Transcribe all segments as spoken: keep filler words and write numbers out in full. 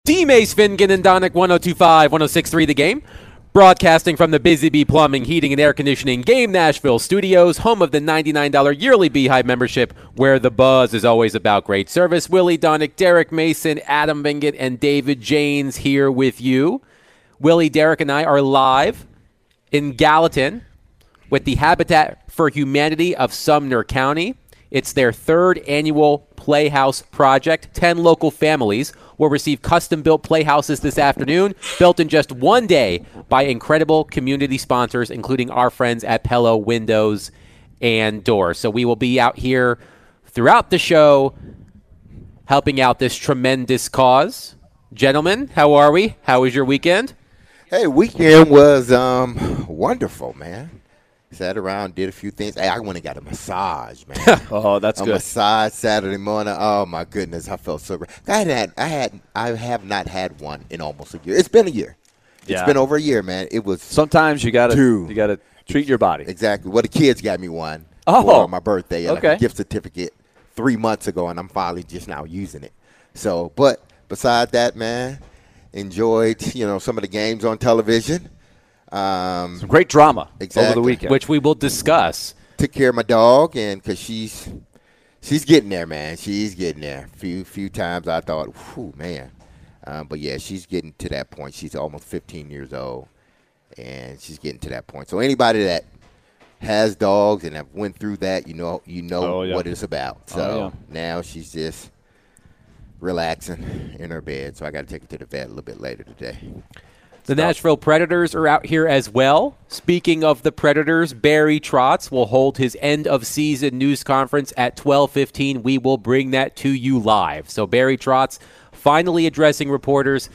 D. Mace, Finnegan, and Donick, one oh two point five, one oh six point three The Game. Broadcasting from the Busy Bee Plumbing, Heating, and Air Conditioning Game Nashville studios, home of the ninety-nine dollars yearly Beehive membership, where the buzz is always about great service. Willie Donick, Derek Mason, Adam Vinget, and David Janes here with you. Willie, Derek, and I are live in Gallatin with the Habitat for Humanity of Sumner County. It's their third annual Playhouse project. Ten local families will receive custom-built playhouses this afternoon, built in just one day by incredible community sponsors, including our friends at Pello Windows and Doors. So we will be out here throughout the show helping out this tremendous cause. Gentlemen, how are we? How was your weekend? Hey, weekend was um wonderful, man. Sat around, did a few things. Hey, I went and got a massage, man. Oh, that's a good. A massage Saturday morning. Oh my goodness, I felt so great. I had, had, I had, I have not had one in almost a year. It's been a year. It's yeah. been over a year, man. It was. Sometimes you gotta, two. you gotta treat your body. Exactly. Well, the kids got me one oh. for my birthday, okay. like a gift certificate three months ago, and I'm finally just now using it. So, but besides that, man, enjoyed you know some of the games on television. Um, Some great drama exactly. over the weekend, which we will discuss. Took care of my dog, and because she's she's getting there, man. She's getting there. Few few times I thought, whew, man. Um, but yeah, she's getting to that point. She's almost fifteen years old, and she's getting to that point. So anybody that has dogs and have went through that, you know, you know oh, yeah. what it's about. So oh, yeah. now she's just relaxing in her bed. So I got to take her to the vet a little bit later today. The Nashville Predators are out here as well. Speaking of the Predators, Barry Trotz will hold his end-of-season news conference at twelve fifteen. We will bring that to you live. So Barry Trotz finally addressing reporters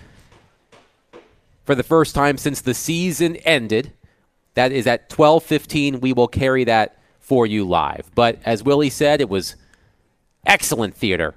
for the first time since the season ended. That is at twelve fifteen. We will carry that for you live. But as Willie said, it was excellent theater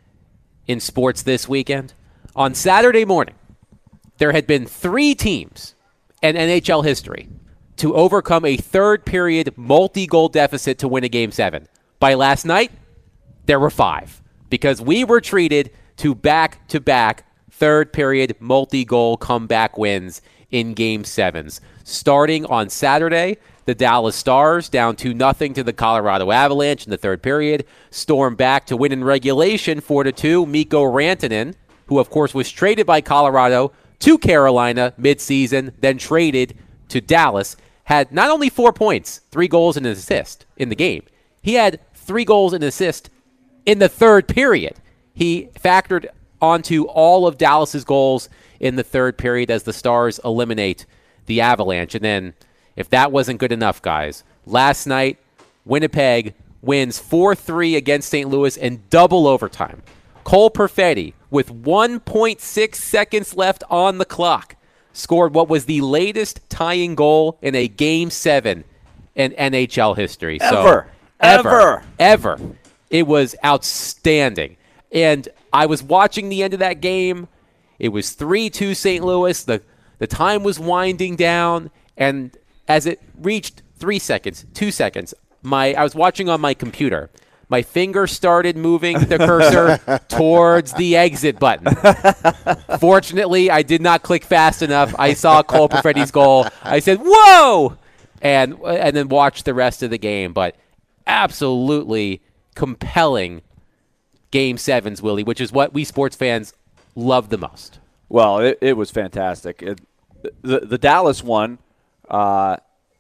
in sports this weekend. On Saturday morning, there had been three teams in N H L history to overcome a third-period multi-goal deficit to win a Game seven. By last night, there were five because we were treated to back-to-back third-period multi-goal comeback wins in Game sevens. Starting on Saturday, the Dallas Stars, down two nothing to the Colorado Avalanche in the third period, stormed back to win in regulation four to two. Mikko Rantanen, who of course was traded by Colorado to Carolina midseason, then traded to Dallas, had not only four points, three goals and an assist in the game. He had three goals and an assist in the third period. He factored onto all of Dallas's goals in the third period as the Stars eliminate the Avalanche. And then, if that wasn't good enough, guys, last night, Winnipeg wins four three against Saint Louis in double overtime. Cole Perfetti, with one point six seconds left on the clock, scored what was the latest tying goal in a Game seven in N H L history. Ever. So, ever. Ever. Ever. It was outstanding. And I was watching the end of that game. It was three two Saint Louis. The, the time was winding down. And as it reached three seconds, two seconds, my I was watching on my computer. My finger started moving the cursor towards the exit button. Fortunately, I did not click fast enough. I saw Cole Perfetti's goal. I said, whoa! And, and then watched the rest of the game. But absolutely compelling Game sevens, Willie, which is what we sports fans love the most. Well, it, it was fantastic. It, the, the Dallas one uh,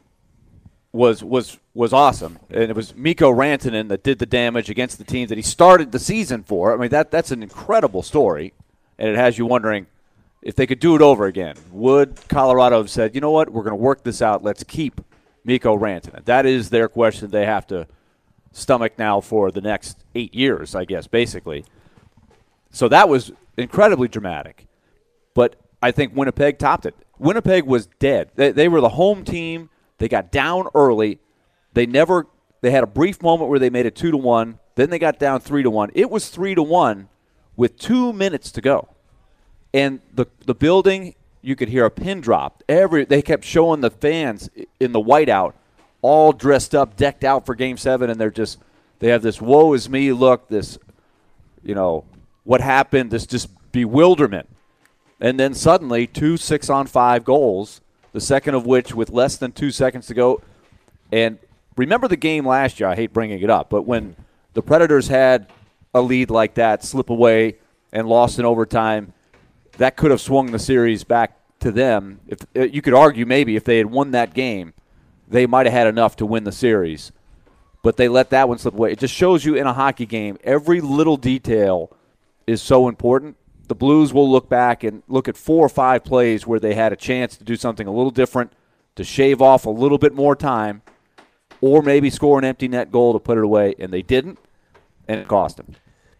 was was was awesome, and it was Mikko Rantanen that did the damage against the teams that he started the season for. I mean, that that's an incredible story, and it has you wondering if they could do it over again. Would Colorado have said, you know what, we're going to work this out, let's keep Mikko Rantanen? That is their question they have to stomach now for the next eight years, I guess, basically. So that was incredibly dramatic, but I think Winnipeg topped it. Winnipeg was dead. They, they were the home team. They got down early. They never. They had a brief moment where they made it two to one. Then they got down three to one. It was three to one with two minutes to go, and the the building, you could hear a pin drop. Every they kept showing the fans in the whiteout, all dressed up, decked out for Game Seven, and they're just they have this woe is me look. This, you know, what happened? This just bewilderment. and then suddenly two six-on-five goals, the second of which with less than two seconds to go. And remember the game last year, I hate bringing it up, but when the Predators had a lead like that slip away and lost in overtime, that could have swung the series back to them. If you could argue maybe if they had won that game, they might have had enough to win the series. But they let that one slip away. It just shows you in a hockey game, every little detail is so important. The Blues will look back and look at four or five plays where they had a chance to do something a little different, to shave off a little bit more time, or maybe score an empty net goal to put it away, and they didn't, and it cost them.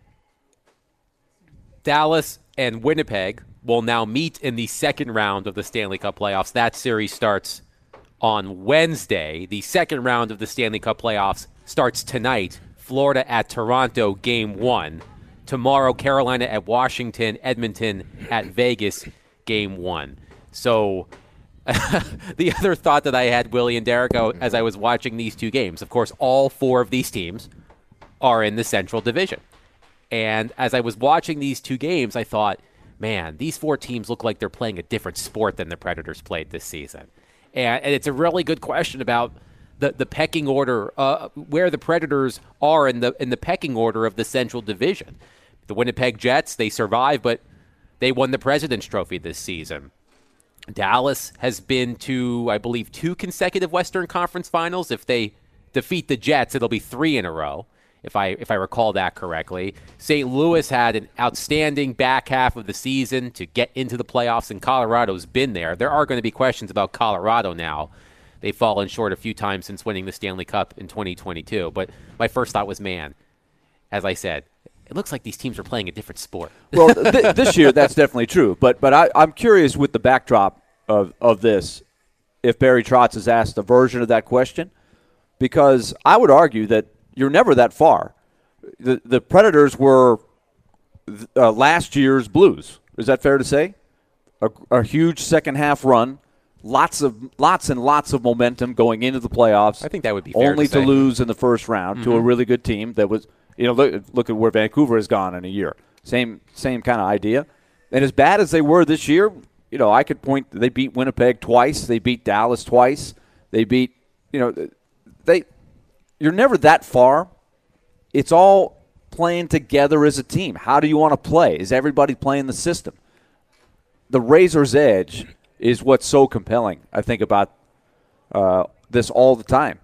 Dallas and Winnipeg will now meet in the second round of the Stanley Cup playoffs. That series starts on Wednesday. The second round of the Stanley Cup playoffs starts tonight. Florida at Toronto, game one. Tomorrow, Carolina at Washington, Edmonton at Vegas, game one. So the other thought that I had, Willie and Derek, as I was watching these two games, of course, all four of these teams are in the Central Division. And as I was watching these two games, I thought, man, these four teams look like they're playing a different sport than the Predators played this season. And, and it's a really good question about the, the pecking order, uh, where the Predators are in the in the pecking order of the Central Division. The Winnipeg Jets, they survived, but they won the President's Trophy this season. Dallas has been to, I believe, two consecutive Western Conference Finals. If they defeat the Jets, it'll be three in a row, if I if I recall that correctly. Saint Louis had an outstanding back half of the season to get into the playoffs, and Colorado's been there. There are going to be questions about Colorado now. They've fallen short a few times since winning the Stanley Cup in twenty twenty-two. But my first thought was, man, as I said, it looks like these teams are playing a different sport. Well, th- this year that's definitely true. But but I, I'm curious with the backdrop of, of this, if Barry Trotz has asked a version of that question, because I would argue that you're never that far. The the Predators were uh, last year's Blues. Is that fair to say? A, a huge second half run, lots of lots and lots of momentum going into the playoffs. I think that would be fair only to, to lose in the first round mm-hmm. to a really good team that was. You know, look, look at where Vancouver has gone in a year. Same same kind of idea. And as bad as they were this year, you know, I could point. They beat Winnipeg twice. They beat Dallas twice. They beat. You know, they. You're never that far. It's all playing together as a team. How do you want to play? Is everybody playing the system? The razor's edge is what's so compelling, I think, about uh, this all the time.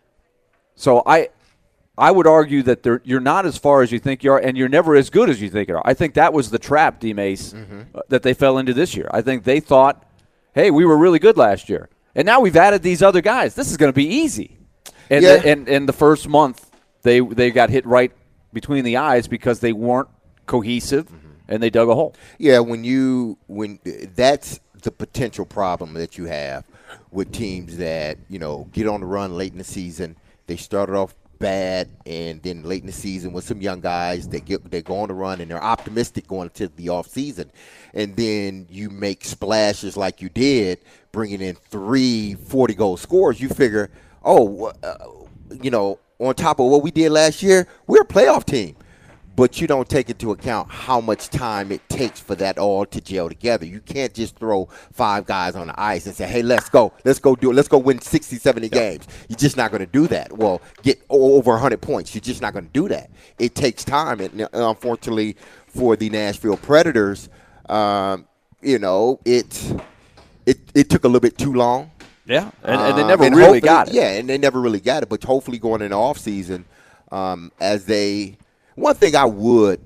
So I I would argue that you're not as far as you think you are, and you're never as good as you think you are. I think that was the trap, D. Mace, mm-hmm. uh, that they fell into this year. I think they thought, hey, we were really good last year, and now we've added these other guys. This is going to be easy. And, yeah. the, and and the first month, they they got hit right between the eyes because they weren't cohesive, mm-hmm. and they dug a hole. Yeah, when you when that's the potential problem that you have with teams that, you know, get on the run late in the season. They started off bad, and then late in the season with some young guys, they get they go on the run and they're optimistic going into the off season, and then you make splashes like you did, bringing in three forty goal scorers. You figure, oh, uh, you know, on top of what we did last year, we're a playoff team. But you don't take into account how much time it takes for that all to gel together. You can't just throw five guys on the ice and say, hey, let's go. Let's go do it. Let's go win sixty, seventy games. You're just not going to do that. Well, get over one hundred points. You're just not going to do that. It takes time. And unfortunately for the Nashville Predators, um, you know, it, it it took a little bit too long. Yeah, and, and they never um, and really got it. Yeah, and they never really got it. But hopefully going in the offseason, um, as they – one thing I would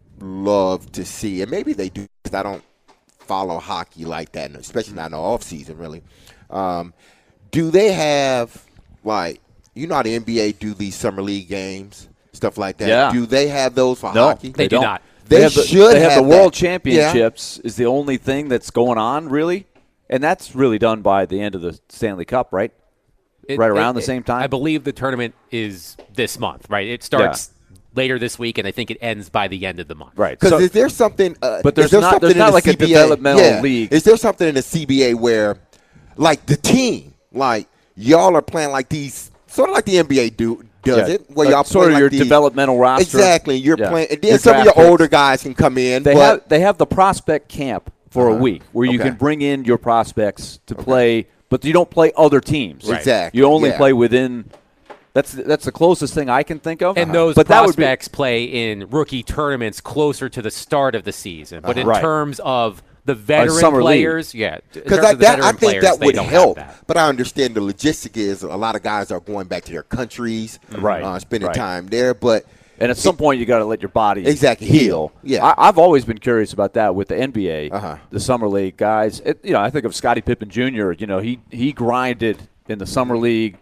love to see, and maybe they do because I don't follow hockey like that, especially not in the offseason, really. Um, do they have, like, you know how the N B A do these summer league games, stuff like that? Yeah. Do they have those for no, hockey? They, they do don't. not. They, they have the, should They have, have the World that. Championships yeah. is the only thing that's going on, really, and that's really done by the end of the Stanley Cup, right? It, right around it, the same time? I believe the tournament is this month, right? It starts – yeah. later this week, and I think it ends by the end of the month. Right. Because so, is there something uh, – But there's there not, there's not like C B A? A developmental yeah. league. Is there something in the C B A where, like, the team, like, y'all are playing like these – sort of like the N B A do does yeah. it, where like, y'all sort of like your the, developmental roster. Exactly. You're yeah. playing – and then your some of your picks. older guys can come in. They but, have They have the prospect camp for uh-huh. a week where you okay. can bring in your prospects to okay. play, but you don't play other teams. Right. Exactly. You only yeah. play within. That's that's the closest thing I can think of. And uh-huh. those but prospects be, play in rookie tournaments closer to the start of the season. But uh-huh. in right. terms of the veteran summer players, league. yeah, because I, I think players, that would help. That. But I understand the logistic is a lot of guys are going back to their countries, right, uh, spending right. time there. But and at some it, point, you got to let your body exactly heal. heal. Yeah, I, I've always been curious about that with the N B A, uh-huh. the summer league guys. It, you know, I think of Scottie Pippen Junior You know, he he grinded in the summer league.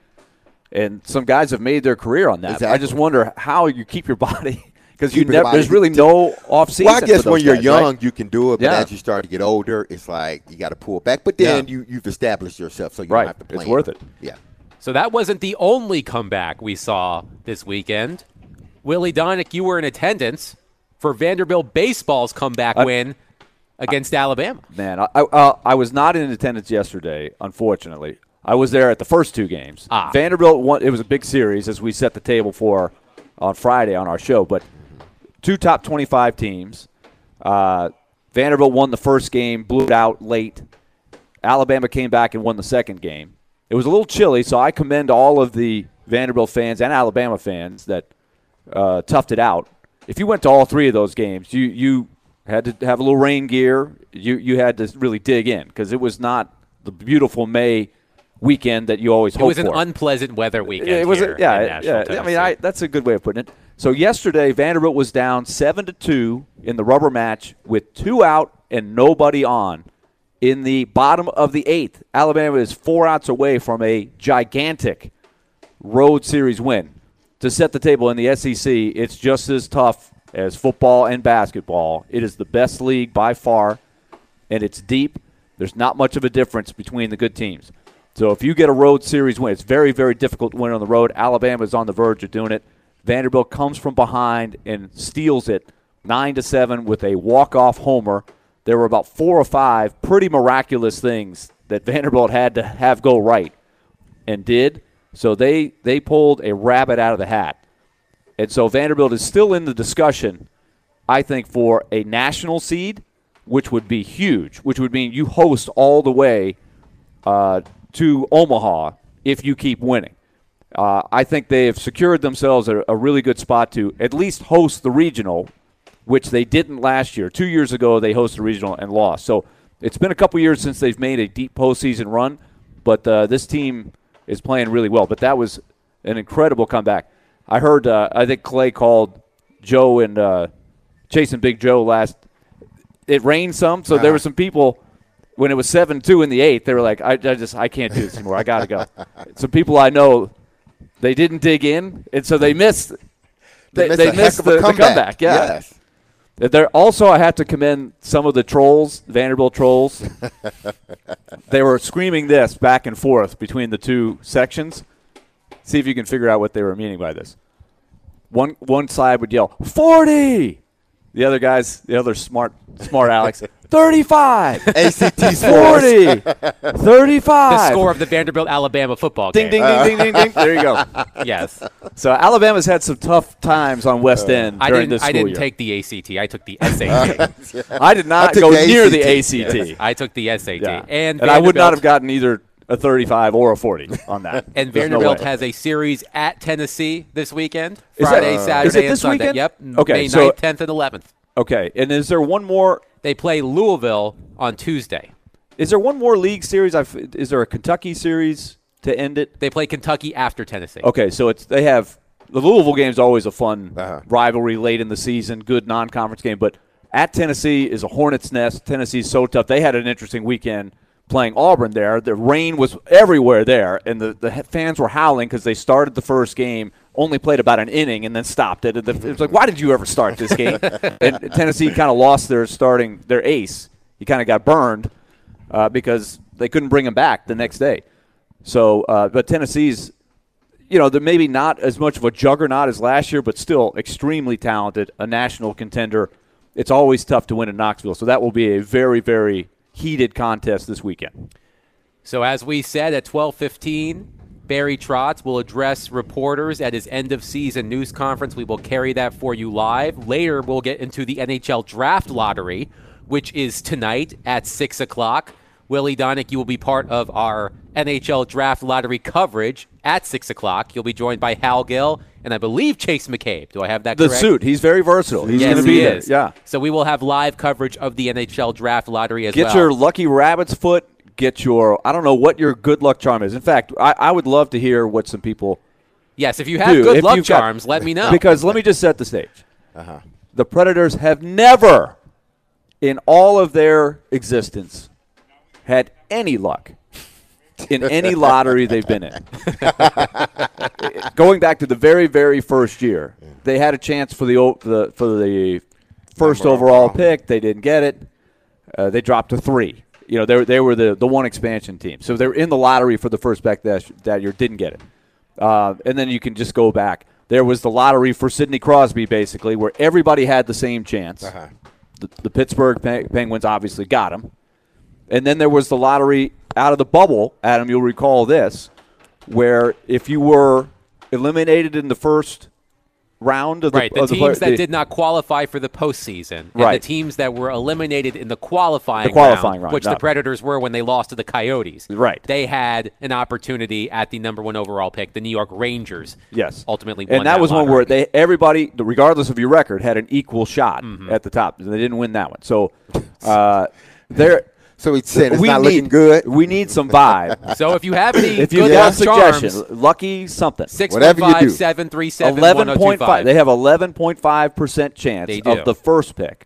And some guys have made their career on that. Exactly. I just wonder how you keep your body because you your never. body There's really to, no off season. Well, I guess for those when you're guys, young, right? you can do it, but yeah. as you start to get older, it's like you got to pull back. But then yeah. you you've established yourself, so you right. don't have to play. It's worth it. Yeah. So that wasn't the only comeback we saw this weekend. Willie Donick, you were in attendance for Vanderbilt baseball's comeback I, win against I, Alabama. Man, I, I I was not in attendance yesterday, unfortunately. I was there at the first two games. Ah. Vanderbilt won. It was a big series as we set the table for on Friday on our show. But two top twenty-five teams. Uh, Vanderbilt won the first game, blew it out late. Alabama came back and won the second game. It was a little chilly, so I commend all of the Vanderbilt fans and Alabama fans that uh, toughed it out. If you went to all three of those games, you you had to have a little rain gear. You you had to really dig in because it was not the beautiful May weekend that you always it hope for. It was an unpleasant weather weekend it was here a, yeah, in yeah. Nashville, I mean, I, that's a good way of putting it. So yesterday, Vanderbilt was down seven to two in the rubber match with two out and nobody on. In the bottom of the eighth, Alabama is four outs away from a gigantic road series win. To set the table in the S E C, it's just as tough as football and basketball. It is the best league by far, and it's deep. There's not much of a difference between the good teams. So if you get a road series win, it's very, very difficult to win on the road. Alabama is on the verge of doing it. Vanderbilt comes from behind and steals it nine to seven with a walk-off homer. There were about four or five pretty miraculous things that Vanderbilt had to have go right and did. So they, they pulled a rabbit out of the hat. And so Vanderbilt is still in the discussion, I think, for a national seed, which would be huge, which would mean you host all the way uh, to Omaha if you keep winning. Uh, I think they have secured themselves a, a really good spot to at least host the regional, which they didn't last year. Two years ago, they hosted the regional and lost. So it's been a couple years since they've made a deep postseason run, but uh, this team is playing really well. But that was an incredible comeback. I heard, uh, I think Clay called Joe and uh, Chasing Big Joe last. It rained some, so uh-huh. there were some people when it was seven two in the eighth. They were like, I, I just I can't do this anymore. I got to go. Some people I know, they didn't dig in, and so they missed. They, they missed, they missed the, comeback. the comeback. Yeah. Yes. There also, I have to commend some of the trolls, Vanderbilt trolls. They were screaming this back and forth between the two sections. See if you can figure out what they were meaning by this. One one side would yell forty. The other guys, the other smart smart Alex, thirty-five. A C T forty. thirty-five. The score of the Vanderbilt-Alabama football ding, game. Ding, ding, ding, ding, ding. There you go. Yes. So Alabama's had some tough times on West End I during didn't, this school I didn't year. take the A C T. I took the S A T. I did not I go the near A C T. the A C T. Yes, I took the S A T. Yeah. And, and I would not Vanderbilt- have gotten either a thirty-five or a forty on that. And There's no Vanderbilt way. has a series at Tennessee this weekend. Is Friday, that- Saturday, is it and this Sunday. weekend? Yep. Okay, May so- ninth, tenth, and eleventh. Okay, and is there one more? They play Louisville on Tuesday. Is there one more league series? I've, is there a Kentucky series to end it? They play Kentucky after Tennessee. Okay, so it's they have the Louisville game is always a fun Uh-huh. rivalry late in the season, good non-conference game. But at Tennessee is a hornet's nest. Tennessee's so tough. They had an interesting weekend playing Auburn there. The rain was everywhere there, and the, the fans were howling because they started the first game, only played about an inning, and then stopped it. It was like, why did you ever start this game? And Tennessee kind of lost their starting their ace. He kind of got burned uh, because they couldn't bring him back the next day. So, uh, but Tennessee's, you know, they're maybe not as much of a juggernaut as last year, but still extremely talented, a national contender. It's always tough to win in Knoxville, so that will be a very, very heated contest this weekend. So as we said at twelve fifteen, Barry Trotz will address reporters at his end-of-season news conference. We will carry that for you live. Later, we'll get into the N H L draft lottery which is tonight at six o'clock. Willie Donick, you will be part of our N H L Draft Lottery coverage at six o'clock. You'll be joined by Hal Gill and I believe Chase McCabe. Do I have that the correct? The suit. He's very versatile. He's yes, going to be he there. is. Yeah. So we will have live coverage of the N H L Draft Lottery as Get well. Get your lucky rabbit's foot. Get your, I don't know what your good luck charm is. In fact, I, I would love to hear what some people Yes, if you have do. good If luck you've got- charms, let me know. Because let me just set the stage. Uh-huh. The Predators have never, in all of their existence, had any luck in any lottery they've been in. Going back to the very, very first year, they had a chance for the o- the for the first Number overall overall. pick. They didn't get it. Uh, they dropped to three. You know, they they were the, the one expansion team, so they were in the lottery for the first pick that that year. Didn't get it, uh, and then you can just go back. There was the lottery for Sidney Crosby, basically, where everybody had the same chance. Uh-huh. The, the Pittsburgh Pe- Penguins obviously got him. And then there was the lottery out of the bubble, Adam, you'll recall this, where if you were eliminated in the first round of the Right, the of the teams play- that the- did not qualify for the postseason, and Right. the teams that were eliminated in the qualifying, The qualifying round, which yeah. the Predators were when they lost to the Coyotes. Right. They had an opportunity at the number one overall pick, the New York Rangers. Yes. Ultimately won And that, was one lottery. where they everybody, regardless of your record, had an equal shot Mm-hmm. at the top. They didn't win that one. So uh, there So he's saying it's we not need, looking good. We need some vibe. So if you have any If you good got luck suggestion, charms, lucky something. six one Whatever you do. five, seven three seven, eleven one oh two point five. five. They have eleven point five percent chance They do. of the first pick,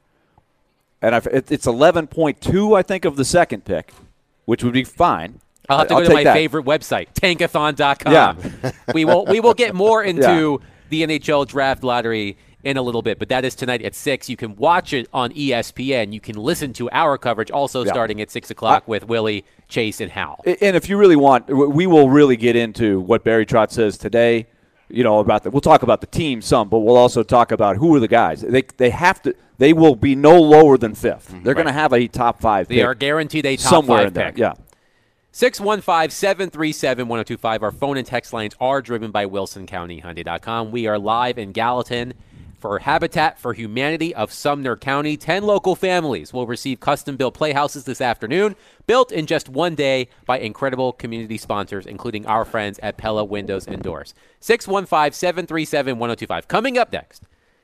and I've, it, it's eleven point two, I think, of the second pick, which would be fine. I'll have to I'll go to take my that. favorite website, tankathon dot com. Yeah. we will we will get more into Yeah. the N H L Draft Lottery in a little bit, but that is tonight at six. You can watch it on E S P N. You can listen to our coverage also Yeah. starting at six o'clock with Willie, Chase, and Hal. And if you really want, we will really get into what Barry Trotz says today. You know about the. We'll talk about the team some, but we'll also talk about who are the guys. They they have to. They will be no lower than fifth. They're going to have a top five. They pick are guaranteed a top somewhere five in there. pick. Yeah. six one five, seven three seven, one oh two five. Our phone and text lines are driven by Wilson County Hyundai dot com. We are live in Gallatin for Habitat for Humanity of Sumner County. Ten local families will receive custom-built playhouses this afternoon, built in just one day by incredible community sponsors, including our friends at Pella Windows and Doors. six one five, seven three seven, one oh two five. Coming up next,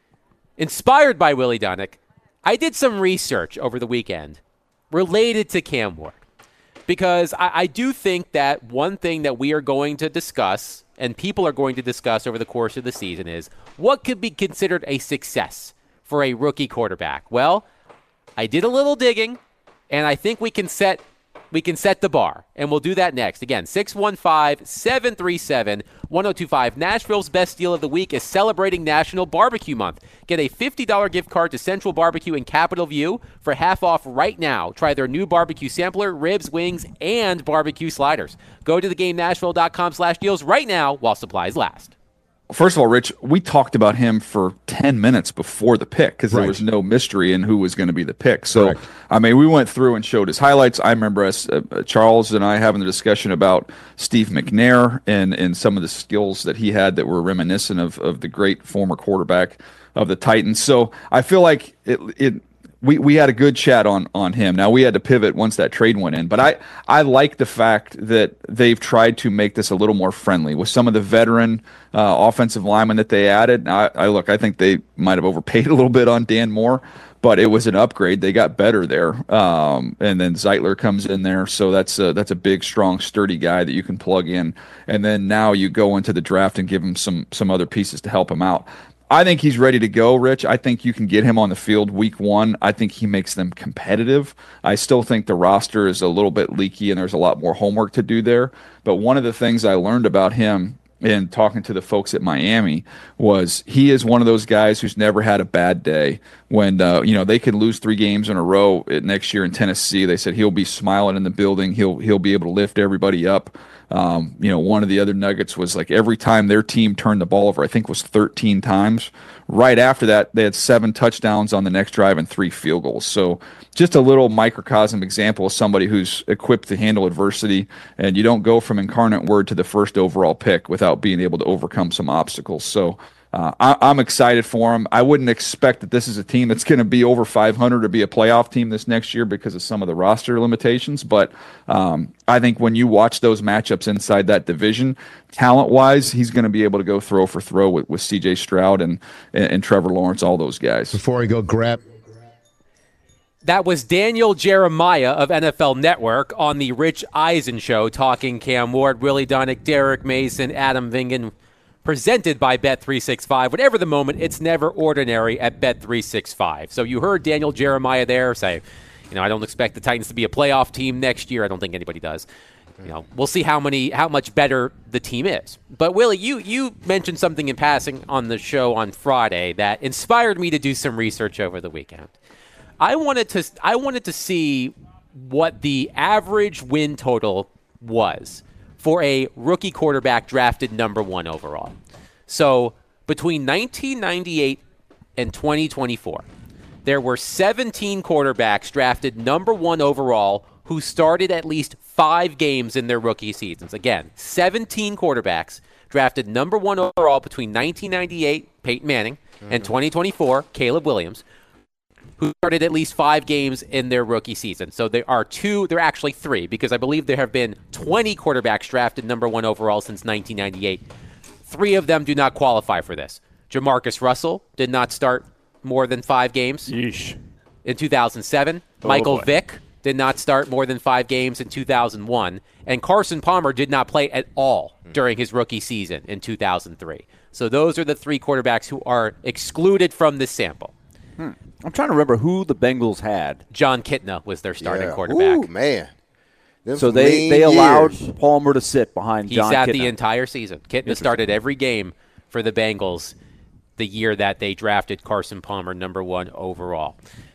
inspired by Willie Donick, I did some research over the weekend related to Cam Ward. Because I, I do think that one thing that we are going to discuss and people are going to discuss over the course of the season is what could be considered a success for a rookie quarterback. Well, I did a little digging, and I think we can set we can set the bar, and we'll do that next. Again, six one five, seven three seven, one oh two five. Nashville's best deal of the week is celebrating National Barbecue Month. Get a fifty dollars gift card to Central Barbecue in Capitol View for half off right now. Try their new barbecue sampler, ribs, wings, and barbecue sliders. Go to the game nashville dot com slash deals right now while supplies last. First of all, Rich, we talked about him for ten minutes before the pick because there Right. was no mystery in who was going to be the pick. So, Correct. I mean, we went through and showed his highlights. I remember us, uh, uh, Charles and I having the discussion about Steve McNair and, and some of the skills that he had that were reminiscent of, of the great former quarterback of the Titans. So I feel like it, it we, we had a good chat on on him. Now we had to pivot once that trade went in, but I I like the fact that they've tried to make this a little more friendly with some of the veteran uh, offensive linemen that they added. I, I look, I think they might have overpaid a little bit on Dan Moore, but it was an upgrade. They got better there, um, and then Zeitler comes in there, so that's a, that's a big, strong, sturdy guy that you can plug in. And then now you go into the draft and give him some some other pieces to help him out. I think he's ready to go, Rich. I think you can get him on the field week one. I think he makes them competitive. I still think the roster is a little bit leaky and there's a lot more homework to do there. But one of the things I learned about him in talking to the folks at Miami was he is one of those guys who's never had a bad day. When uh, you know they could lose three games in a row next year in Tennessee, they said he'll be smiling in the building. He'll he'll be able to lift everybody up. Um, you know, one of the other nuggets was like every time their team turned the ball over, I think it was thirteen times. Right after that, they had seven touchdowns on the next drive and three field goals. So just a little microcosm example of somebody who's equipped to handle adversity, and you don't go from incarnate word to the first overall pick without being able to overcome some obstacles. So uh, I, I'm excited for him. I wouldn't expect that this is a team that's going to be over five hundred or be a playoff team this next year because of some of the roster limitations. But um, I think when you watch those matchups inside that division, talent-wise, he's going to be able to go throw for throw with, with C J Stroud and, and, and Trevor Lawrence, all those guys. Before I go grab. That was Daniel Jeremiah of N F L Network on the Rich Eisen Show, talking Cam Ward, Willie Donick, Derek Mason, Adam Vingan, presented by Bet three sixty-five. Whatever the moment, it's never ordinary at Bet three sixty-five. So you heard Daniel Jeremiah there say, you know, I don't expect the Titans to be a playoff team next year. I don't think anybody does. You know, we'll see how many, how much better the team is. But Willie, you you mentioned something in passing on the show on Friday that inspired me to do some research over the weekend. I wanted to I wanted to see what the average win total was for a rookie quarterback drafted number one overall. So between nineteen ninety-eight and twenty twenty-four, there were seventeen quarterbacks drafted number one overall who started at least five games in their rookie seasons. Again, seventeen quarterbacks drafted number one overall between nineteen ninety-eight, Peyton Manning, mm-hmm. and twenty twenty-four, Caleb Williams, who started at least five games in their rookie season. So there are two, there are actually three, because I believe there have been twenty quarterbacks drafted number one overall since nineteen ninety-eight. Three of them do not qualify for this. Jamarcus Russell did not start more than five games Yeesh. in two thousand seven. Oh, Michael boy. Vick did not start more than five games in two thousand one. And Carson Palmer did not play at all during his rookie season in two thousand three. So those are the three quarterbacks who are excluded from this sample. Hmm. I'm trying to remember who the Bengals had. John Kitna was their starting yeah. quarterback. Ooh, man. Them So some they, lean they allowed years. Palmer to sit behind He's John at Kitna. the entire season. Kitna started every game for the Bengals the year that they drafted Carson Palmer number one overall.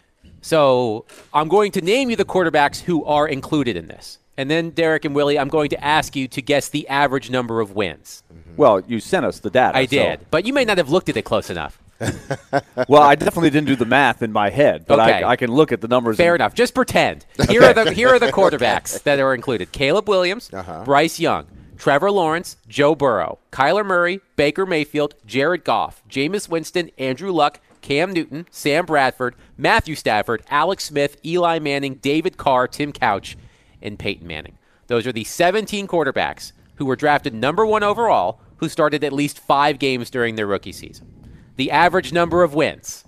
So I'm going to name you the quarterbacks who are included in this. And then, Derek and Willie, I'm going to ask you to guess the average number of wins. Well, you sent us the data. I so- did, but you may not have looked at it close enough. Well, I definitely didn't do the math in my head, but Okay. I, I can look at the numbers. Fair and- enough. Just pretend. Here are the here are the quarterbacks that are included: Caleb Williams, Uh-huh. Bryce Young, Trevor Lawrence, Joe Burrow, Kyler Murray, Baker Mayfield, Jared Goff, Jameis Winston, Andrew Luck, Cam Newton, Sam Bradford, Matthew Stafford, Alex Smith, Eli Manning, David Carr, Tim Couch, and Peyton Manning. Those are the seventeen quarterbacks who were drafted number one overall who started at least five games during their rookie season. The average number of wins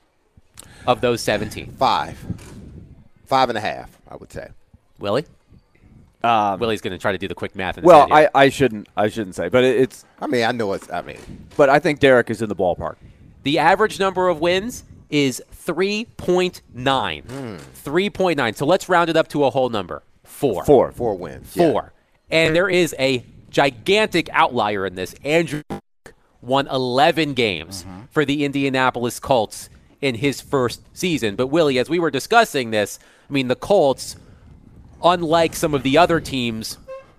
of those seventeen. Five. Five and a half, I would say. Willie? Um, Willie's going to try to do the quick math. In his well, head here. I, I shouldn't I shouldn't say, but it, it's. I mean, I know it's, I mean. But I think Derek is in the ballpark. The average number of wins is three point nine. Hmm. three point nine. So let's round it up to a whole number. Four. Four. Four wins. yeah. Four. And there is a gigantic outlier in this. Andrew won eleven games Mm-hmm. for the Indianapolis Colts in his first season. But, Willie, as we were discussing this, I mean, the Colts, unlike some of the other teams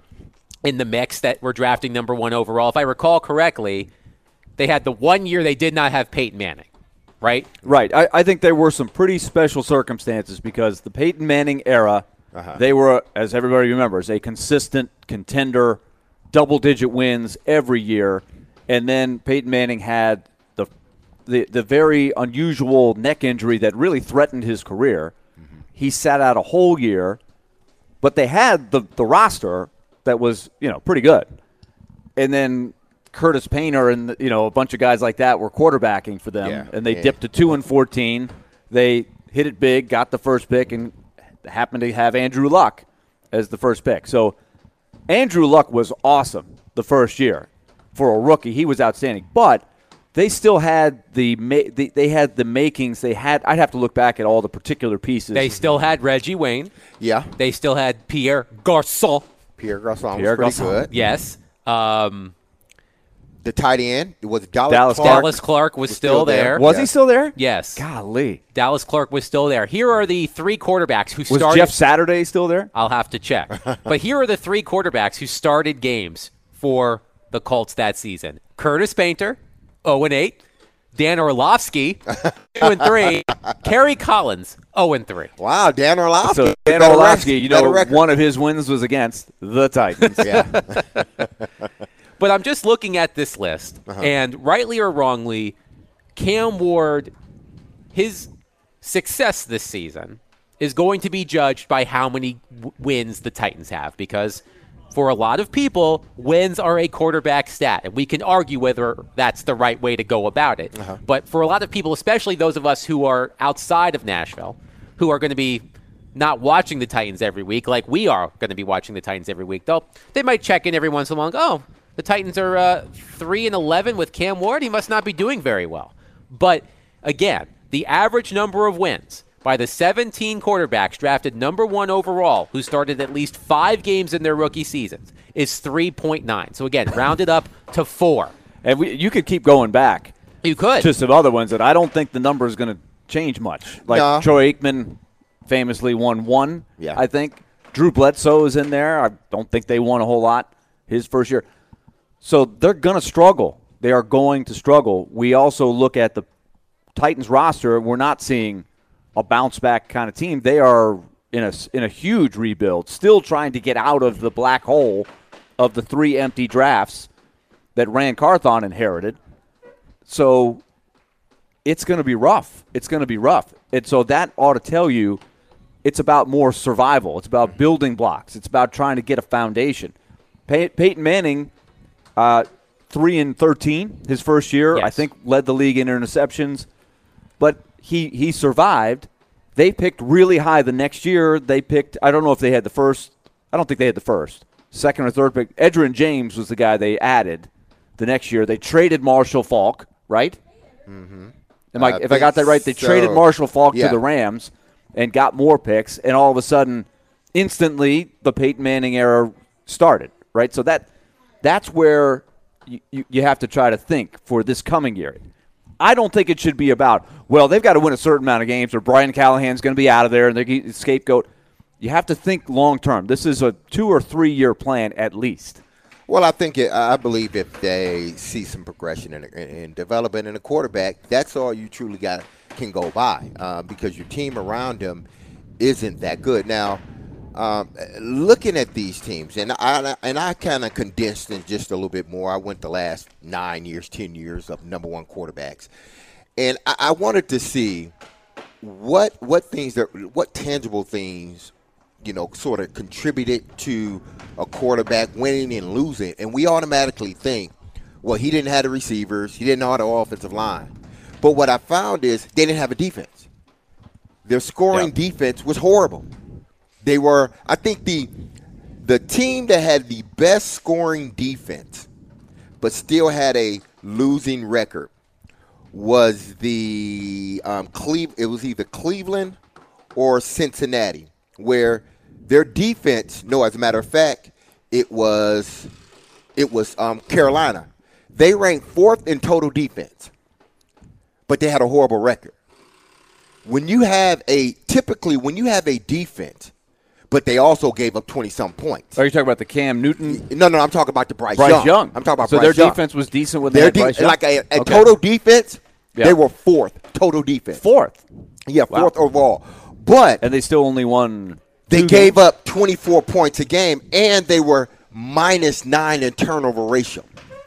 in the mix that were drafting number one overall, if I recall correctly, they had the one year they did not have Peyton Manning, right? Right. I, I think there were some pretty special circumstances because the Peyton Manning era, Uh-huh. they were, as everybody remembers, a consistent contender, double-digit wins every year. And then Peyton Manning had the the, the very unusual neck injury that really threatened his career. Mm-hmm. He sat out a whole year, but they had the, the roster that was, you know, pretty good. And then Curtis Painter and, you know, a bunch of guys like that were quarterbacking for them, Yeah, and they yeah. dipped to two and fourteen. They hit it big, got the first pick, and happened to have Andrew Luck as the first pick. So Andrew Luck was awesome the first year. For a rookie, he was outstanding. But they still had the, ma- the they had the makings. They had I'd have to look back at all the particular pieces. They still had Reggie Wayne. Yeah. They still had Pierre Garçon. Pierre Garçon Pierre was pretty Garçon. good. Yes. Um, The tight end was Dallas, Dallas Clark. Dallas Clark was, Was still, still there. there. was Yeah. he still there? Yes. Golly. Dallas Clark was still there. Here are the three quarterbacks who Was started. Jeff Saturday still there? I'll have to check. But here are the three quarterbacks who started games for the Colts that season. Curtis Painter, oh and eight. Dan Orlovsky, two and three. Kerry Collins, oh and three. Wow, Dan Orlovsky. So Dan Better Orlovsky, rec- you better know, record. one of his wins was against the Titans. Yeah. But I'm just looking at this list, Uh-huh. and rightly or wrongly, Cam Ward, his success this season is going to be judged by how many w- wins the Titans have, because for a lot of people, wins are a quarterback stat, and we can argue whether that's the right way to go about it. Uh-huh. But for a lot of people, especially those of us who are outside of Nashville, who are going to be not watching the Titans every week like we are going to be watching the Titans every week, though, they might check in every once in a while and go, oh, the Titans are uh, three and eleven with Cam Ward. He must not be doing very well. But again, the average number of wins by the seventeen quarterbacks drafted number one overall who started at least five games in their rookie seasons is three point nine. So again, rounded up to four. And we, you could keep going back You could. to some other ones that I don't think the number is going to change much. Like No. Troy Aikman famously won one, Yeah. I think. Drew Bledsoe is in there. I don't think they won a whole lot his first year. So they're going to struggle. They are going to struggle. We also look at the Titans roster. We're not seeing a bounce-back kind of team. They are in a, in a huge rebuild, still trying to get out of the black hole of the three empty drafts that Rand Carthon inherited. So it's going to be rough. It's going to be rough. And so that ought to tell you it's about more survival. It's about building blocks. It's about trying to get a foundation. Pey- Peyton Manning, uh, three and thirteen his first year, Yes. I think led the league in interceptions. But he, he survived. They picked really high the next year. They picked, I don't know if they had the first, I don't think they had the first, second or third pick. Edgerrin James was the guy they added the next year. They traded Marshall Faulk, right? Mm-hmm. Am I, I if I got that think right, they so. traded Marshall Faulk Yeah. to the Rams and got more picks, and all of a sudden, instantly, the Peyton Manning era started, right? So that that's where you, you, you have to try to think for this coming year. I don't think it should be about, well, they've got to win a certain amount of games or Brian Callahan's going to be out of there and they're the scapegoat. You have to think long term. This is a two- or three-year plan at least. Well, I think it, I believe if they see some progression in, in, in development in a quarterback, that's all you truly got can go by uh, because your team around him isn't that good. Now, um, looking at these teams, and I and I kind of condensed it just a little bit more. I went the last nine years, ten years of number one quarterbacks, and I, I wanted to see what what things that what tangible things, you know, sort of contributed to a quarterback winning and losing. And we automatically think, well, he didn't have the receivers. He didn't know the offensive line. But what I found is they didn't have a defense. Their scoring Yeah. defense was horrible. They were, I think, the the team that had the best scoring defense but still had a losing record was the um, Cleve. It was either Cleveland or Cincinnati, where their defense. No, as a matter of fact, it was it was um, Carolina. They ranked fourth in total defense, but they had a horrible record. When you have a typically when you have a defense, but they also gave up twenty-some points. Are you talking about the Cam Newton? No, no, I'm talking about the Bryce, Bryce Young. Young. I'm talking about so Bryce their Young. defense was decent when Their they had de- Bryce Young? like a, a Okay. total defense, Yeah. they were fourth total defense. Fourth. Yeah, Wow. fourth overall. But And they still only won they two gave games. up twenty-four points a game, and they were minus nine in turnover ratio.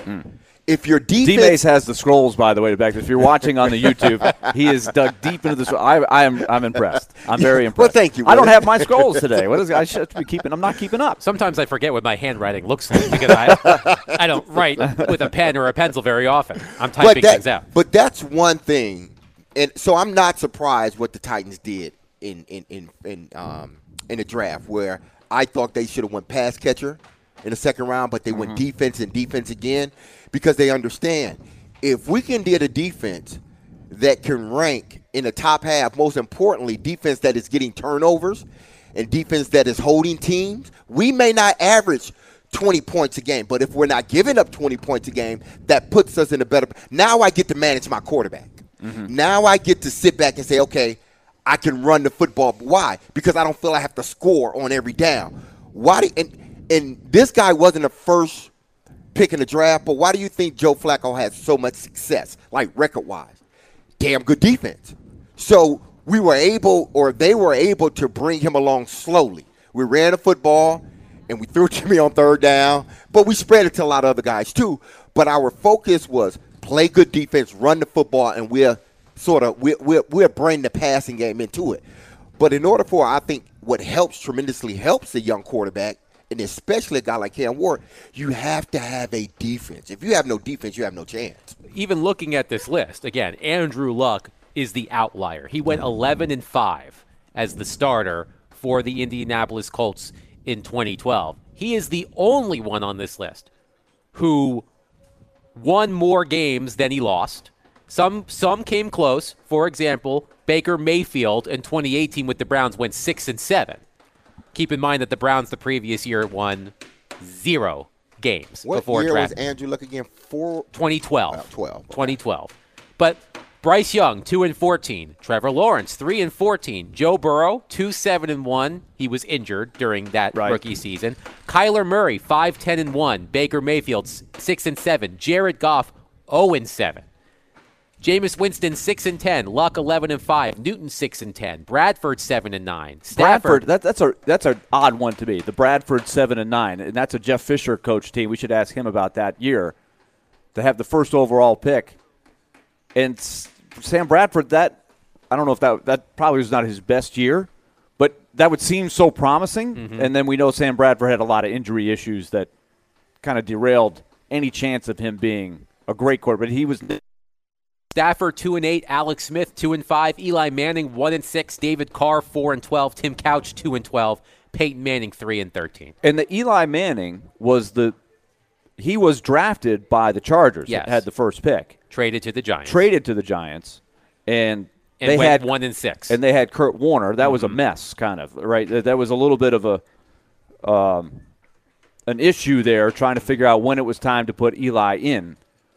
If your D-Mace defense, has the scrolls, by the way, back. If you're watching on the YouTube, he is dug deep into this. I, I am, I'm impressed. I'm very Well, impressed. thank you, I don't Willie. have my scrolls today. What is? I should be keeping. I'm not keeping up. Sometimes I forget what my handwriting looks like because I I don't write with a pen or a pencil very often. I'm typing but, that, things out. but that's one thing, and so I'm not surprised what the Titans did in in in in, um, in the draft, where I thought they should have went pass catcher in the second round, but they went defense and defense again because they understand if we can get a defense that can rank in the top half, most importantly, defense that is getting turnovers and defense that is holding teams, we may not average twenty points a game, but if we're not giving up twenty points a game, that puts us in a better – now I get to manage my quarterback. Now I get to sit back and say, okay, I can run the football. Why? Because I don't feel I have to score on every down. Why? Do, and, and this guy wasn't the first pick in the draft, but why do you think Joe Flacco had so much success, like record-wise? Damn good defense. So we were able, or they were able to bring him along slowly. We ran the football, and we threw Jimmy on third down, but we spread it to a lot of other guys too. But our focus was play good defense, run the football, and we're sort of we're, we're, we're bringing the passing game into it. But in order for, I think, what helps tremendously helps a young quarterback, and especially a guy like Cam Ward, you have to have a defense. If you have no defense, you have no chance. Even looking at this list, again, Andrew Luck is the outlier. He went eleven and five as the starter for the Indianapolis Colts in twenty twelve. He is the only one on this list who won more games than he lost. Some some came close. For example, Baker Mayfield in twenty eighteen with the Browns went six and seven. Keep in mind that the Browns the previous year won zero games what before year draft. was Andrew Luck again? Four. twenty twelve. Uh, twelve. Okay. twenty twelve. But Bryce Young, two and fourteen. Trevor Lawrence, three and fourteen. Joe Burrow, two seven and one. He was injured during that right. rookie season. Kyler Murray, five ten and one. Baker Mayfield, six and seven. Jared Goff, zero and seven. Jameis Winston, six and ten. Luck, eleven and five. Newton, six and ten. Bradford, seven and nine. Bradford, that, that's a that's an odd one to me. The Bradford seven and nine, and that's a Jeff Fisher coach team. We should ask him about that year to have the first overall pick. And Sam Bradford, that I don't know if that that probably was not his best year, but that would seem so promising. Mm-hmm. And then we know Sam Bradford had a lot of injury issues that kind of derailed any chance of him being a great quarterback. He was. Stafford two and eight, Alex Smith two and five, Eli Manning one and six, David Carr four and twelve, Tim Couch two and twelve, Peyton Manning three and thirteen. And the Eli Manning was the he was drafted by the Chargers. Yes. That had the first pick. Traded to the Giants. Traded to the Giants, and, and they went had one and six. And they had Kurt Warner. That mm-hmm. was a mess, kind of right. That was a little bit of a um, an issue there, trying to figure out when it was time to put Eli in.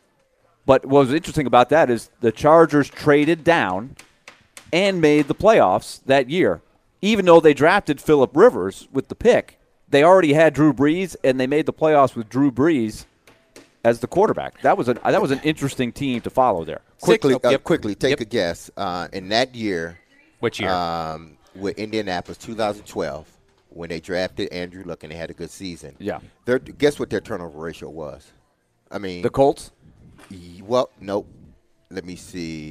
But what was interesting about that is the Chargers traded down and made the playoffs that year. Even though they drafted Phillip Rivers with the pick, they already had Drew Brees, and they made the playoffs with Drew Brees as the quarterback. That was an that was an interesting team to follow there. Quickly, Six, uh, yep. quickly, take Yep. a guess. Uh, in that year, Which year? Um, with Indianapolis, twenty twelve, when they drafted Andrew Luck and they had a good season. Yeah. Their, guess what their turnover ratio was? I mean, The Colts? Well, nope. Let me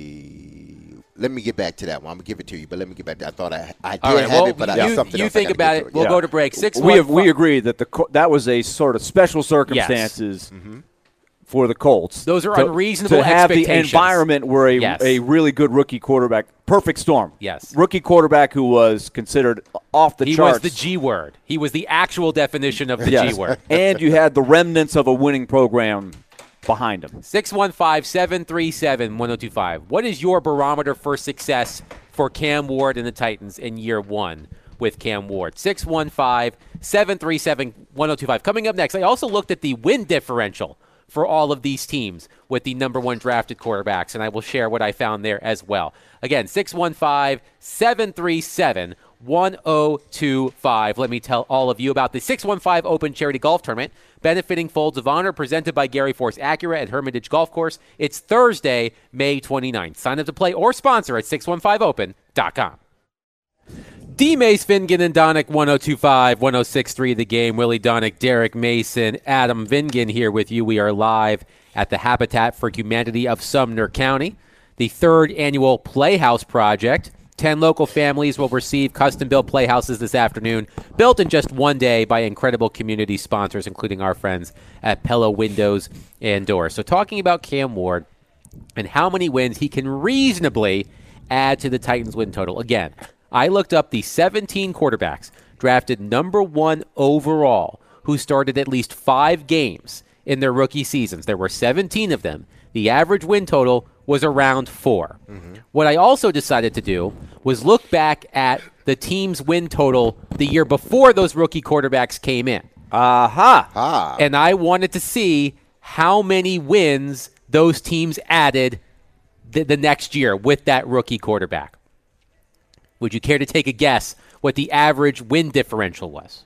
see. Let me get back to that one. I'm gonna give it to you, but let me get back to. I thought I I did All right, have well, it, but you, I got something you else. I think gotta about get it. to We'll Yeah. go to break. Six. We one, have, we five. agree that the that was a sort of special circumstances Mm-hmm. for the Colts. Those are to, unreasonable to have the expectations. environment where a Yes. a really good rookie quarterback, perfect storm. Yes. Rookie quarterback who was considered off the He charts. was the G word. He was the actual definition of the Yes. G word. And you had the remnants of a winning program behind him. six one five, seven three seven, one oh two five. What is your barometer for success for Cam Ward and the Titans in year one with Cam Ward? six one five, seven three seven, one oh two five. Coming up next, I also looked at the win differential for all of these teams with the number one drafted quarterbacks, and I will share what I found there as well. Again, six one five, seven three seven, one oh two five. Let me tell all of you about the six one five Open Charity Golf Tournament benefiting Folds of Honor, presented by Gary Force Acura at Hermitage Golf Course. It's Thursday, May twenty-ninth. Sign up to play or sponsor at six one five open dot com. D. Mace, Vingan, and Donick, one oh two five, one oh six three The Game. Willie Donick, Derek Mason, Adam Vingan here with you. We are live at the Habitat for Humanity of Sumner County, the third annual Playhouse Project. Ten local families will receive custom-built playhouses this afternoon, built in just one day by incredible community sponsors, including our friends at Pella Windows and Doors. So talking about Cam Ward and how many wins he can reasonably add to the Titans' win total. Again, I looked up the seventeen quarterbacks drafted number one overall who started at least five games in their rookie seasons. There were seventeen of them. The average win total was around four. Mm-hmm. What I also decided to do was look back at the team's win total the year before those rookie quarterbacks came in. Aha. Ah. And I wanted to see how many wins those teams added the, the next year with that rookie quarterback. Would you care to take a guess what the average win differential was?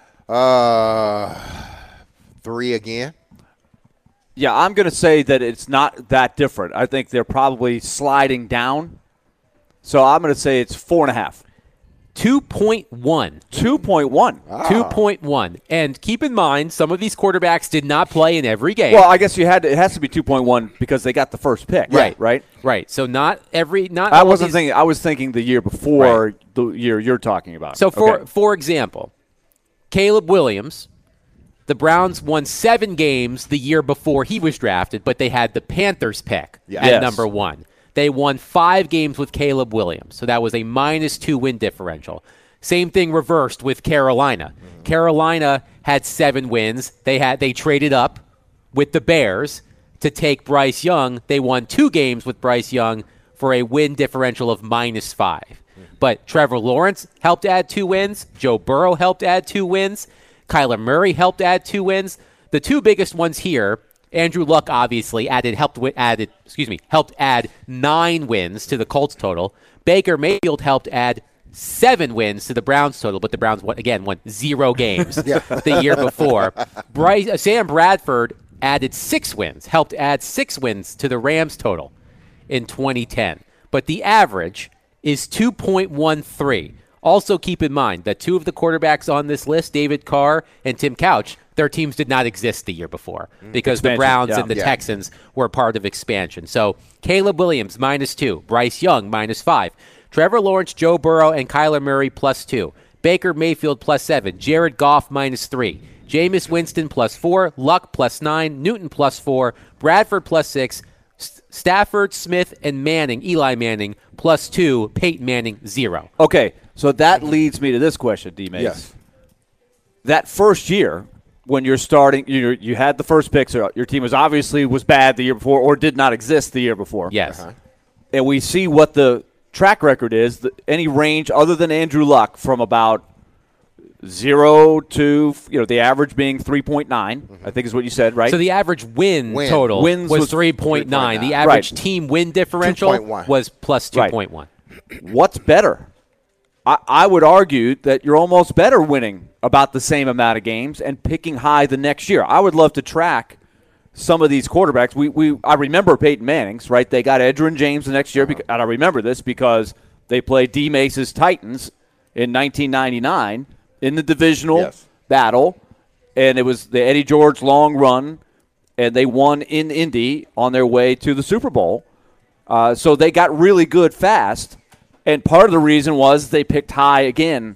Uh, three again. Yeah, I'm going to say that it's not that different. I think they're probably sliding down. So I'm going to say it's four and a half. two point one. two point one. Ah. two point one. And keep in mind, some of these quarterbacks did not play in every game. Well, I guess you had to, it has to be two point one because they got the first pick. Right. Right. Right. So not every not I all wasn't these, thinking. I was thinking the year before the year you're talking about. So for Okay. for example, Caleb Williams, the Browns won seven games the year before he was drafted, but they had the Panthers pick Yeah. at Yes. number one. They won five games with Caleb Williams, so that was a minus two win differential. Same thing reversed with Carolina. Mm-hmm. Carolina had seven wins. They had they traded up with the Bears to take Bryce Young. They won two games with Bryce Young for a win differential of minus five. Mm-hmm. But Trevor Lawrence helped add two wins. Joe Burrow helped add two wins. Kyler Murray helped add two wins. The two biggest ones here, Andrew Luck obviously added helped wi- added excuse me helped add nine wins to the Colts total. Baker Mayfield helped add seven wins to the Browns total, but the Browns won, again won zero games the year before. Bryce, uh, Sam Bradford added six wins, helped add six wins to the Rams total in twenty ten. But the average is two point one three. Also keep in mind that two of the quarterbacks on this list, David Carr and Tim Couch, their teams did not exist the year before because Expansion, the Browns yeah. and the Yeah. Texans were part of expansion. So Caleb Williams, minus two. Bryce Young, minus five. Trevor Lawrence, Joe Burrow, and Kyler Murray, plus two. Baker Mayfield, plus seven. Jared Goff, minus three. Jameis Winston, plus four. Luck, plus nine. Newton, plus four. Bradford, plus six. S- Stafford, Smith, and Manning, Eli Manning, plus two. Peyton Manning, zero. Okay, so that leads me to this question, D-Mace. Yes. That first year, when you're starting, you you had the first pick, so your team was obviously was bad the year before or did not exist the year before. Yes. Uh-huh. And we see what the track record is, the, any range other than Andrew Luck from about zero to, you know, the average being three point nine, mm-hmm. I think is what you said, right? So the average win, Win. total Wins was, was three point nine. The three point nine. average Right. team win differential two point one. was plus two point one. What's better? I, I would argue that you're almost better winning about the same amount of games and picking high the next year. I would love to track some of these quarterbacks. We we I remember Peyton Manning's, right? They got Edgerrin James the next year, Uh-huh. because, and I remember this because they played D. Mace's Titans in nineteen ninety-nine in the divisional Yes. battle, and it was the Eddie George long run, and they won in Indy on their way to the Super Bowl. Uh, so they got really good fast, and part of the reason was they picked high again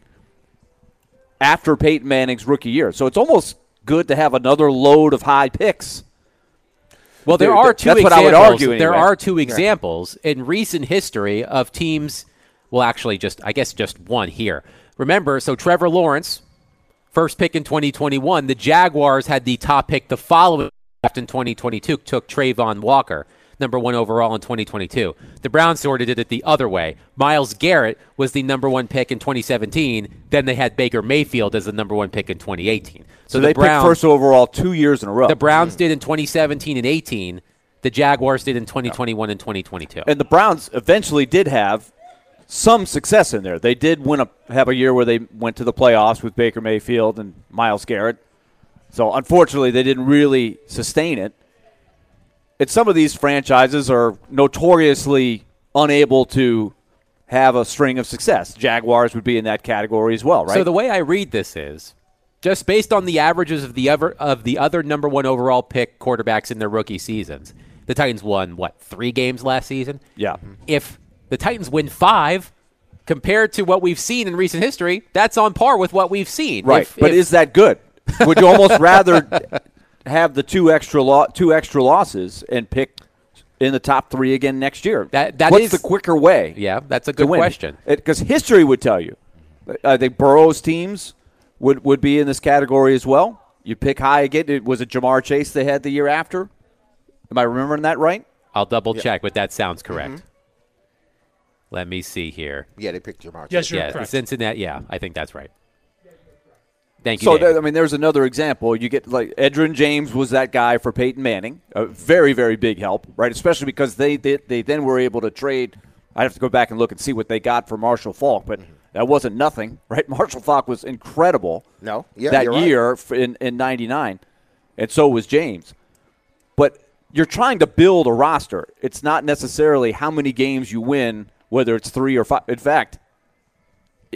after Peyton Manning's rookie year. So it's almost good to have another load of high picks. Well, there Dude, are th- two that's what examples. I would argue There anyway. are two examples in recent history of teams. Well, actually, just I guess just one here. Remember, so Trevor Lawrence, first pick in twenty twenty-one. The Jaguars had the top pick the following draft in twenty twenty-two. Took Trayvon Walker, number one overall in twenty twenty-two. The Browns sort of did it the other way. Myles Garrett was the number one pick in twenty seventeen. Then they had Baker Mayfield as the number one pick in twenty eighteen. So, the they Browns, picked first overall two years in a row. The Browns did in twenty seventeen and eighteen. The Jaguars did in twenty twenty-one and twenty twenty-two. And the Browns eventually did have some success in there. They did win a have a year where they went to the playoffs with Baker Mayfield and Myles Garrett. So unfortunately, they didn't really sustain it. And some of these franchises are notoriously unable to have a string of success. Jaguars would be in that category as well, right? So the way I read this is, just based on the averages of the other of the other number one overall pick quarterbacks in their rookie seasons, the Titans won what three games last season? yeah. If the Titans win five, compared to what we've seen in recent history, that's on par with what we've seen. Right, If- but if- is that good? Would you almost rather have the two extra lo- two extra losses and pick in the top three again next year? That- that What's is- the quicker way? yeah, that's a to good win? question. Because history would tell you. I think Burrow's teams would, would be in this category as well. You pick high again. It, was it Jamar Chase they had the year after? Am I remembering that right? I'll double check, but that sounds correct. Mm-hmm. Let me see here. Yeah, they picked Jamar Chase. Yes, you're Yeah, correct. Cincinnati. Yeah, I think that's right. Thank you. So, David. there, I mean, there's another example. You get, like, Edgerrin James was that guy for Peyton Manning. A very, very big help, right? Especially because they, they, they then were able to trade. I'd have to go back and look and see what they got for Marshall Faulk, but that wasn't nothing, right? Marshall Faulk was incredible No, yeah, that you're right. year f- in, in ninety-nine, and so was James. But you're trying to build a roster. It's not necessarily how many games you win, whether it's three or five. In fact,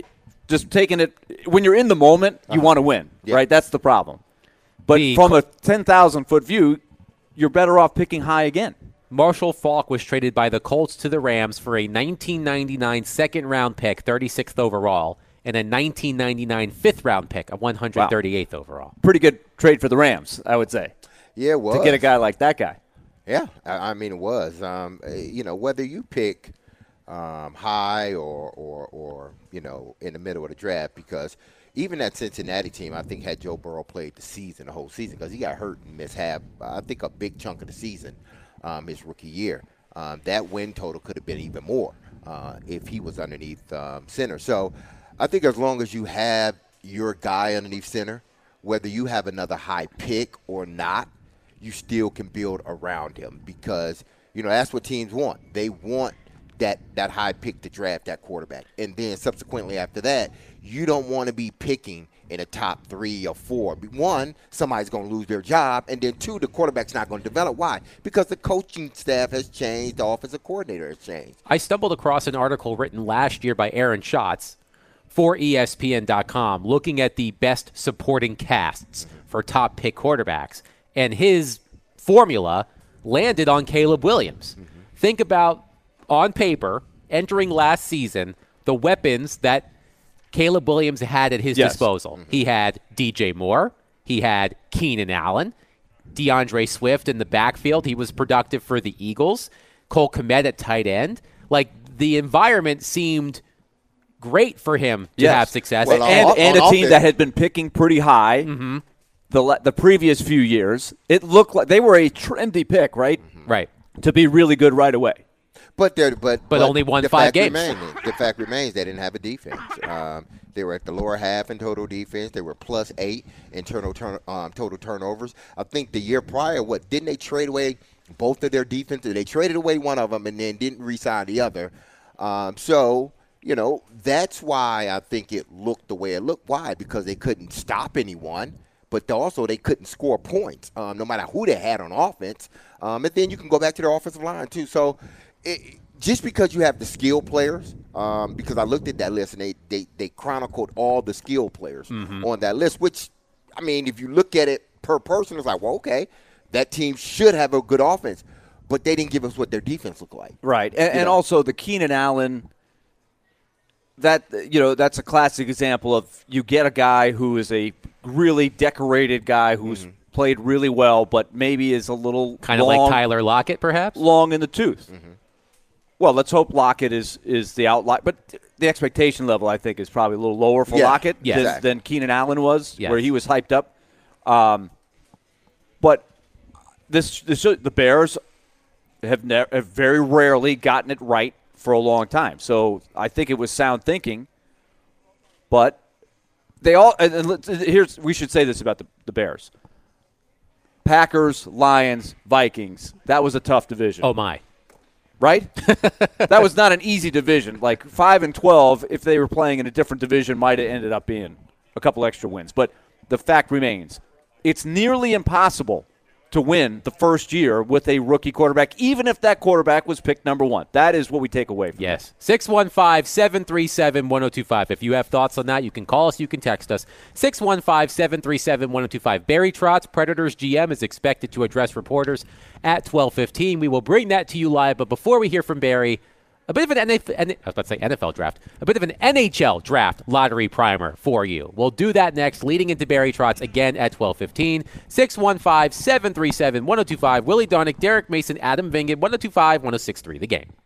just taking it when you're in the moment, you Uh-huh. want to win, Yeah. right? That's the problem. But The from co- a ten thousand foot view, you're better off picking high again. Marshall Faulk was traded by the Colts to the Rams for a nineteen ninety-nine second-round pick, thirty-sixth overall, and a nineteen ninety-nine fifth-round pick, a one hundred thirty-eighth overall. Pretty good trade for the Rams, I would say, Yeah, it was. to get a guy like that guy. Yeah, I, I mean it was. Um, uh, you know, whether you pick um, high or, or or you know in the middle of the draft, because even that Cincinnati team, I think, had Joe Burrow played the season, the whole season, because he got hurt and missed half. I think a big chunk of the season, um, his rookie year. Um, that win total could have been even more uh, if he was underneath um, center. So I think as long as you have your guy underneath center, whether you have another high pick or not, you still can build around him, because, you know, that's what teams want. They want that, that high pick to draft that quarterback. And then subsequently after that, you don't want to be picking in a top three or four. One, somebody's going to lose their job. And then two, the quarterback's not going to develop. Why? Because the coaching staff has changed. The offensive coordinator has changed. I stumbled across an article written last year by Aaron Schatz for E S P N dot com looking at the best supporting casts for top pick quarterbacks. And his formula landed on Caleb Williams. Mm-hmm. Think about, on paper, entering last season, the weapons that Caleb Williams had at his yes. disposal. Mm-hmm. He had D J Moore. He had Keenan Allen. DeAndre Swift in the backfield. He was productive for the Eagles. Cole Kmet at tight end. Like, the environment seemed great for him to yes. have success. Well, and on- and on a team offense- that had been picking pretty high Mm-hmm. the le- the previous few years. It looked like they were a trendy pick, right? Right. To be really good right away. But they're, but But only won the five fact games. Remains, the fact remains they didn't have a defense. Um, they were at the lower half in total defense. They were plus eight in total turn, um, total turnovers. I think the year prior, what didn't they trade away both of their defenses? They traded away one of them and then didn't re-sign the other. Um, so you know that's why I think it looked the way it looked. Why? Because they couldn't stop anyone. But also they couldn't score points, um, no matter who they had on offense. Um, and then you can go back to their offensive line, too. So it, just because you have the skill players, um, because I looked at that list and they, they, they chronicled all the skill players mm-hmm. on that list, which, I mean, if you look at it per person, it's like, well, okay, that team should have a good offense. But they didn't give us what their defense looked like. Right. And, and know? also the Keenan Allen, that, you know, that's a classic example of you get a guy who is a really decorated guy who's mm-hmm. played really well, but maybe is a little kind of like Tyler Lockett, perhaps? Long in the tooth. Mm-hmm. Well, let's hope Lockett is, is the outlier. But the expectation level, I think, is probably a little lower for yeah. Lockett yes. than, exactly. than Keenan Allen was, yes. where he was hyped up. Um, but this, this the Bears have, ne- have very rarely gotten it right for a long time. So I think it was sound thinking. But they all – and here's we should say this about the, the Bears. Packers, Lions, Vikings. That was a tough division. Oh, my. Right? That was not an easy division. Like five and twelve, if they were playing in a different division, might have ended up being a couple extra wins. But the fact remains, it's nearly impossible to win the first year with a rookie quarterback, even if that quarterback was picked number one. That is what we take away from Yes. six one five, seven three seven, one oh two five. If you have thoughts on that, you can call us, you can text us. six one five, seven three seven, one oh two five. Barry Trotz, Predators G M, is expected to address reporters at twelve fifteen. We will bring that to you live, but before we hear from Barry, a bit of an N F L, I was about to say N F L draft, a bit of an N H L draft lottery primer for you. We'll do that next, leading into Barry Trotz again at twelve fifteen. six one five, seven three seven, one oh two five. Willie Donick, Derek Mason, Adam Vingan, one oh two five, one oh six three. The Game.